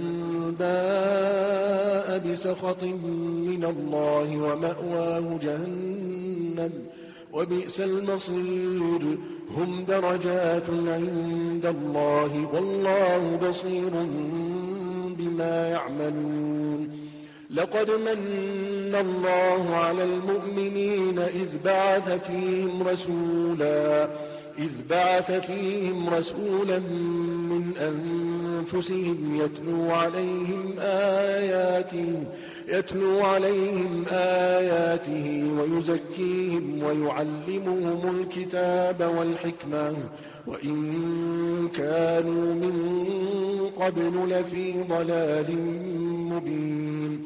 باء بسخط من الله ومأواه جهنم وبئس المصير هم درجات عند الله والله بصير بما يعملون لقد من الله على المؤمنين إذ بعث فيهم رسولا إذ بعث فيهم رسولا من أنفسهم يتلو عليهم آياته يتلو عليهم آياته ويزكيهم ويعلمهم الكتاب والحكمة وإن كانوا من قبل لفي ضلال مبين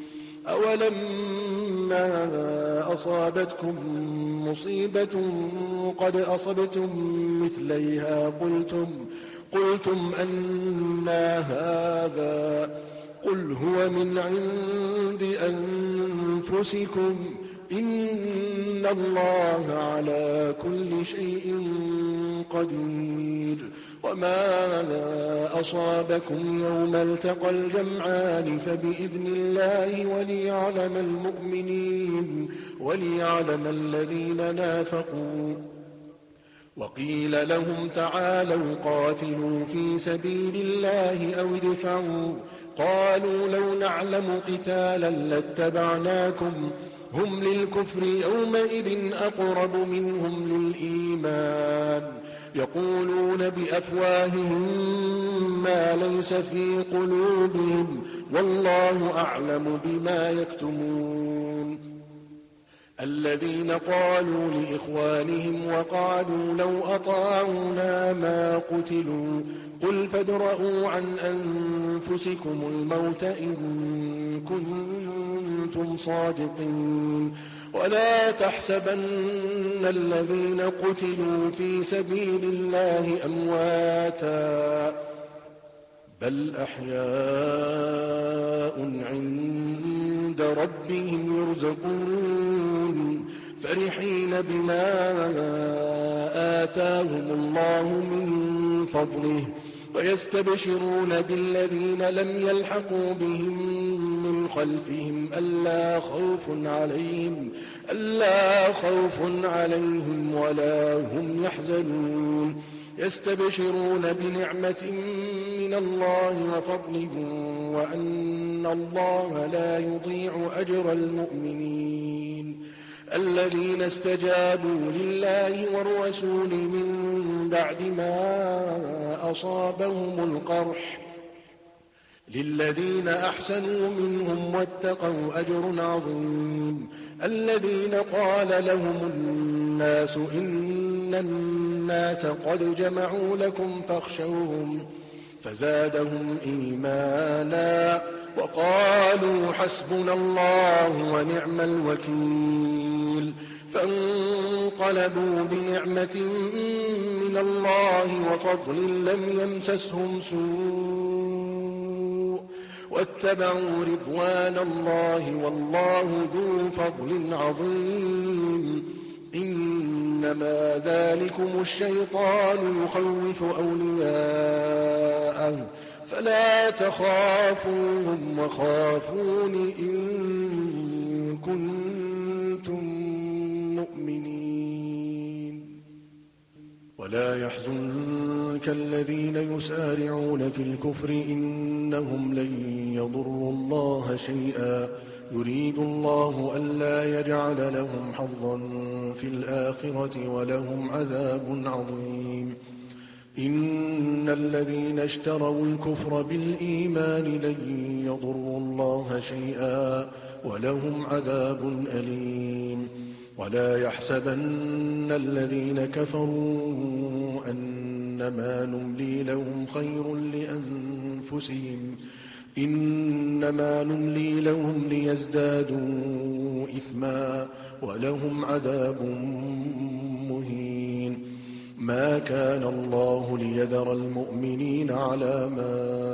أولما أصابتكم مصيبة قد أصبتم مثليها قلتم قلتم أنى هذا قل هو من عند أنفسكم إن الله على كل شيء قدير. وما أصابكم يوم التقى الجمعان فبإذن الله وليعلم المؤمنين وليعلم الذين نافقوا. وقيل لهم تعالوا قاتلوا في سبيل الله أو ادفعوا قالوا لو نعلم قتالا لاتبعناكم هم للكفر يومئذ أقرب منهم للإيمان يقولون بأفواههم ما ليس في قلوبهم والله أعلم بما يكتمون. الذين قالوا لإخوانهم وقعدوا لو أطاعونا ما قتلوا قل فادرءوا عن أنفسكم الموت إن كنتم صادقين ولا تحسبن الذين قتلوا في سبيل الله أمواتا بل أحياء عند ربهم يرزقون فرحين بما آتاهم الله من فضله ويستبشرون بالذين لم يلحقوا بهم من خلفهم ألا خوف عليهم ألا خوف عليهم ولا هم يحزنون يستبشرون بنعمة من الله وفضل وأن الله لا يضيع أجر المؤمنين الذين استجابوا لله والرسول من بعد ما أصابهم القرح للذين أحسنوا منهم واتقوا أجر عظيم. الذين قال لهم الناس إن الناس قد جمعوا لكم فاخشوهم فزادهم إيمانا وقالوا حسبنا الله ونعم الوكيل فانقلبوا بنعمة من الله وفضل لم يمسسهم سوء واتبعوا رضوان الله والله ذو فضل عظيم. إنما ذلكم الشيطان يخوف أولياءه فلا تخافوهم وخافون إن كنتم مؤمنين. ولا يحزنك الذين يسارعون في الكفر إنهم لن يضروا الله شيئا يريد الله ألا يجعل لهم حظا في الآخرة ولهم عذاب عظيم. إن الذين اشتروا الكفر بالإيمان لن يضروا الله شيئا ولهم عذاب أليم. ولا يحسبن الذين كفروا أنما نملي لهم خير لأنفسهم إنما نملي لهم ليزدادوا إثما ولهم عذاب مهين. ما كان الله ليذر المؤمنين على ما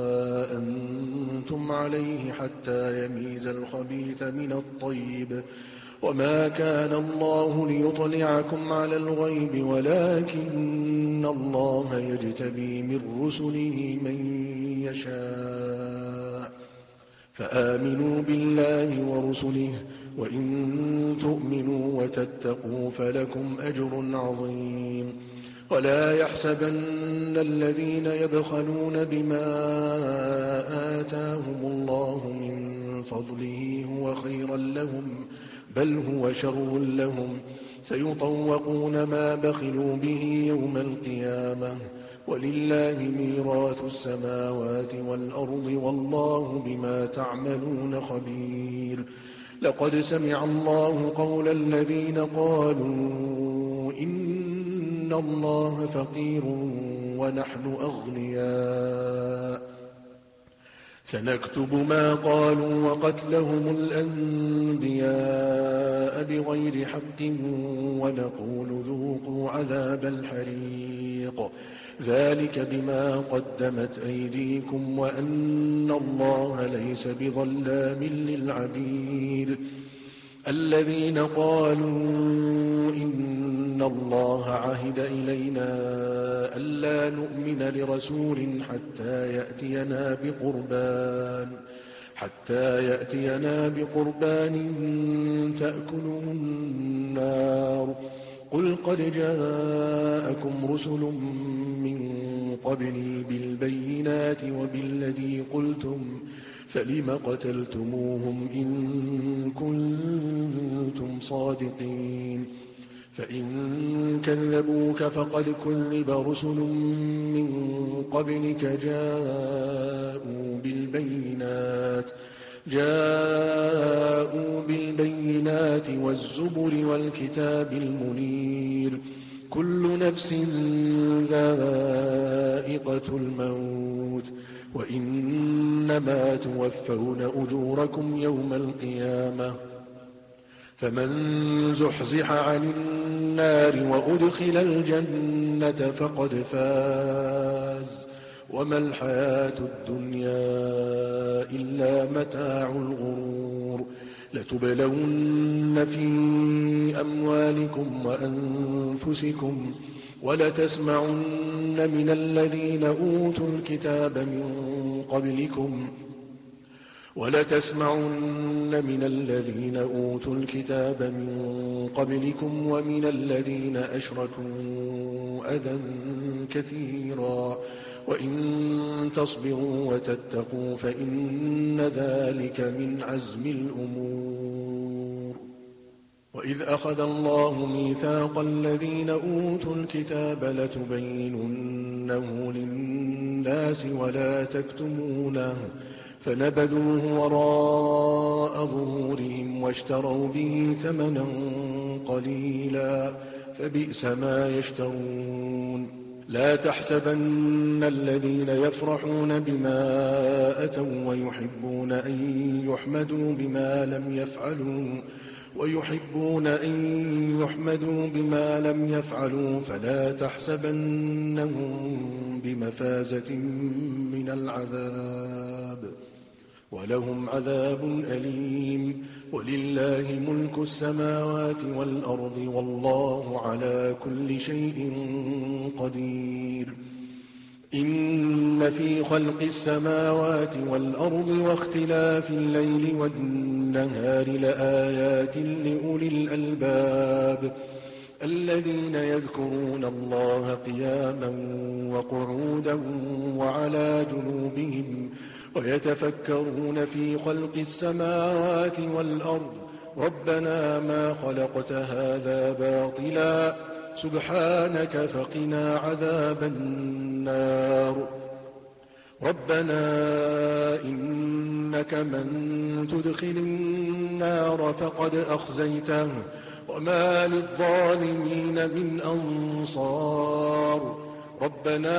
أنتم عليه حتى يميز الخبيث من الطيب وما كان الله ليطلعكم على الغيب ولكن الله يجتبي من رسله من يشاء فآمنوا بالله ورسله وإن تؤمنوا وتتقوا فلكم أجر عظيم. ولا يحسبن الذين يبخلون بما آتاهم الله من فضله هو خيرا لهم بل هو شر لهم سيطوقون ما بخلوا به يوم القيامة ولله ميراث السماوات والأرض والله بما تعملون خبير. لقد سمع الله قول الذين قالوا إن الله فقير ونحن أغنياء سنكتب ما قالوا وقتلهم الأنبياء بغير حق ونقول ذوقوا عذاب الحريق ذلك بما قدمت أيديكم وأن الله ليس بظلام للعبيد. الذين قالوا إن الله عهد إلينا ألا نؤمن لرسول حتى يأتينا بقربان حتى يأتينا بقربان تأكله النار قل قد جاءكم رسل من قبلي بالبينات وبالذي قلتم فلم قتلتموهم إن كنتم صادقين فإن كذبوك فقد كذب رسل من قبلك جاءوا بالبينات جاءوا بالبينات والزبر والكتاب المنير كل نفس ذائقة الموت وإنما توفون أجوركم يوم القيامة فمن زحزح عن النار وأدخل الجنة فقد فاز وما الحياة الدنيا إلا متاع الغرور لتبلون في أموالكم وأنفسكم ولتسمعن من الذين أوتوا الكتاب من قبلكم ولتسمعن من الذين أوتوا الكتاب من قبلكم ومن الذين أشركوا أذى كثيرا وإن تصبروا وتتقوا فإن ذلك من عزم الأمور وإذ أخذ الله ميثاق الذين أوتوا الكتاب لتبيننه للناس ولا تكتمونه فنبذوه وراء ظهورهم واشتروا به ثمنا قليلا فبئس ما يشترون لا تحسبن الذين يفرحون بما أتوا ويحبون أن يحمدوا بما لم يفعلوا ويحبون أن يحمدوا بما لم يفعلوا فلا تحسبنهم بمفازة من العذاب ولهم عذاب أليم ولله ملك السماوات والأرض والله على كل شيء قدير إن في خلق السماوات والأرض واختلاف الليل والنهار لآيات لأولي الألباب الذين يذكرون الله قياما وقعودا وعلى جنوبهم ويتفكرون في خلق السماوات والأرض ربنا ما خلقت هذا باطلا سبحانك فقنا عذاب النار ربنا إنك من تدخل النار فقد أخزيته وما للظالمين من أنصار ربنا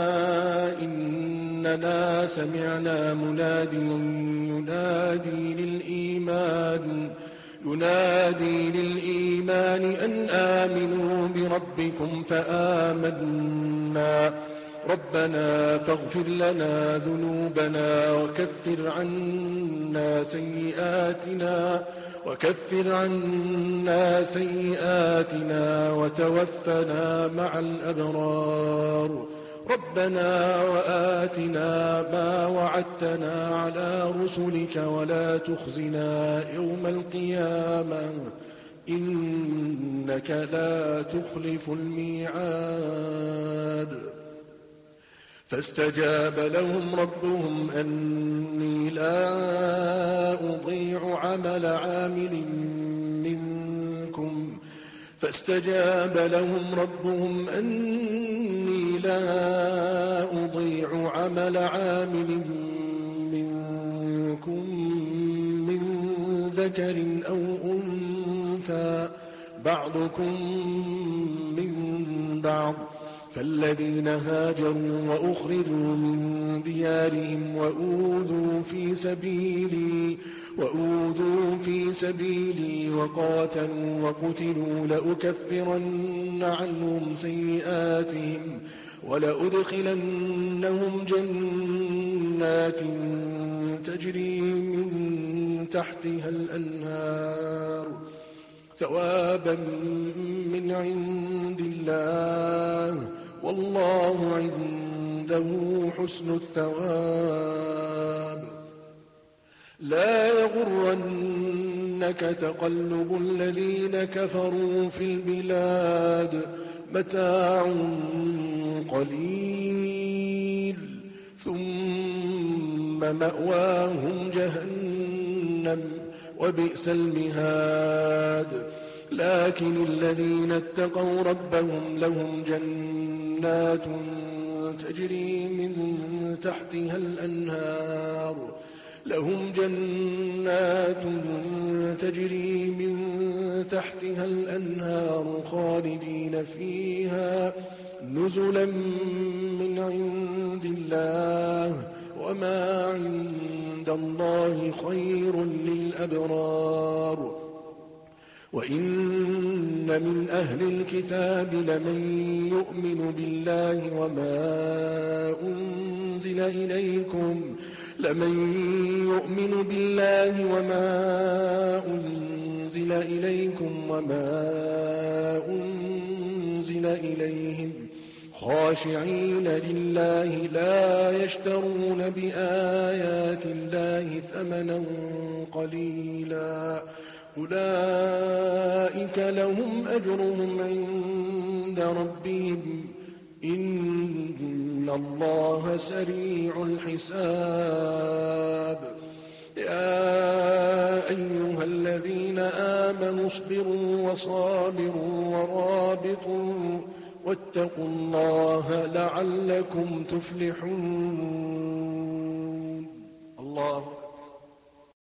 إننا سمعنا مناديا ينادي للإيمان ينادي للإيمان أن آمنوا بربكم فآمنا ربنا فاغفر لنا ذنوبنا وكفر عنا سيئاتنا وكفر عنا سيئاتنا وتوفنا مع الأبرار ربنا وآتنا ما وعدتنا على رسلك ولا تخزنا يوم القيامة إنك لا تخلف الميعاد فاستجاب لهم ربهم أني لا أضيع عمل عامل منكم فاستجاب لهم ربهم أني لا أضيع عمل عامل منكم من ذكر أو أنثى بعضكم من بعض فالذين هاجروا وأخرجوا من ديارهم وأوذوا في سبيلي وأوذوا في سبيلي وقاتلوا وقتلوا لأكفرن عنهم سيئاتهم ولأدخلنهم جنات تجري من تحتها الأنهار ثوابا من عند الله والله عنده حسن الثواب. لا يغرنك تقلب الذين كفروا في البلاد متاع قليل ثم مأواهم جهنم وبئس المهاد. لكن الذين اتقوا ربهم لهم جنات تجري من تحتها الأنهار لهم جنات تجري من تحتها الأنهار خالدين فيها نزلا من عند الله وما عند الله خير للأبرار. وإن من أهل الكتاب لمن يؤمن بالله وما أنزل إليكم لمن يؤمن بالله وما أنزل إليكم وما أنزل إليهم خاشعين لله لا يشترون بآيات الله ثمنا قليلا أولئك لهم أجرهم عند ربهم إن الله سريع الحساب. يا أيها الذين آمنوا اصبروا وصابروا ورابطوا واتقوا الله لعلكم تفلحون. الله